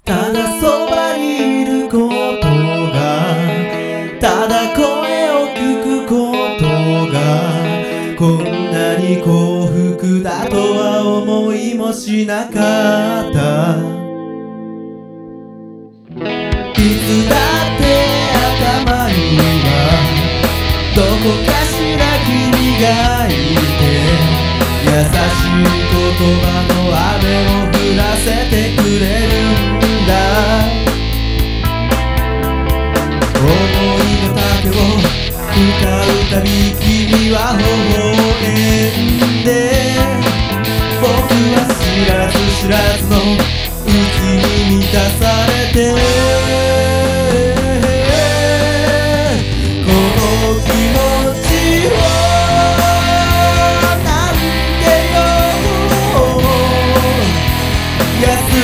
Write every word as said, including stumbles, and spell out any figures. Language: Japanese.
ただそばにいることが、ただ声を聞くことが、こんなに幸福だとは思いもしなかった。いつだって頭にはどこかしら君がいて、優しい言葉の雨を降らせてくれるんだ。思いの丈を歌うたび君は微笑んで、僕は知らず知らずのうちに満たされて、この気持ちをなんて呼ぶの。